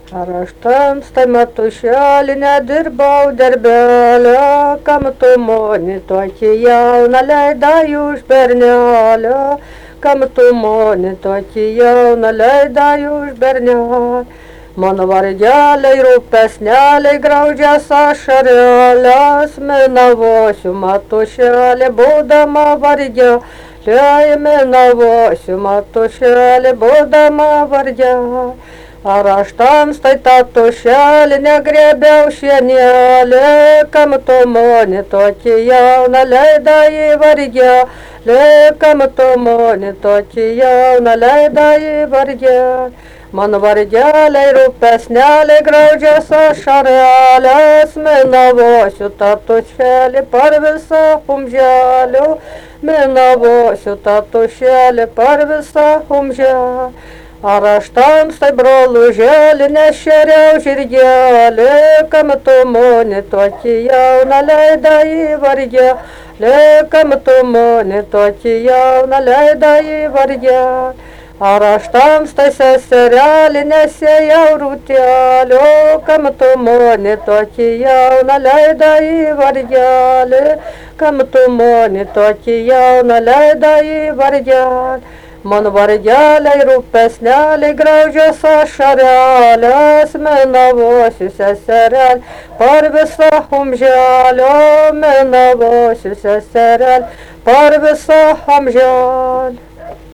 Ar aš tamstai matušelį nedirbau darbelio, kam tu moni tokį jauną leidai už bernelio, kam tu moni tokį jauną leidai už bernelio. Mano vargeliai, rūpesneliai, graudžias ašarėlės, minavosiu matušelį, būdama vargelė, minavosiu matušelį, būdama vargelė. Ar aš tamstai tatušelį negrėbiau šienelį, kam tu moni tokį jauną leidai į vargelį, kam tu moni tokį jauną leidai į vargelį. Mano vargeliai, rūpesneliai, graudžias ašarėlės, minavosiu tatušelį par visą humželį, minavosiu tatušelį par visą humželį. Ar aš tamstai brolužėlį nešeriau žirgelį, kam tu moni tokį jauną leidai į vargelį, kam tu moni tokį jauną leidai į vargelį. Ar aš tamstai seserelį nesėjau rūtelio, kam tu moni tokį jauną leidai į vargelį, kam tu moni tokį jauną leidai į vargelį. Mano vargeliai, rūpesneliai, graudžias ašarėlės, minavosiu seserelį par visą humželį, minavosiu seserelį par visą humželį.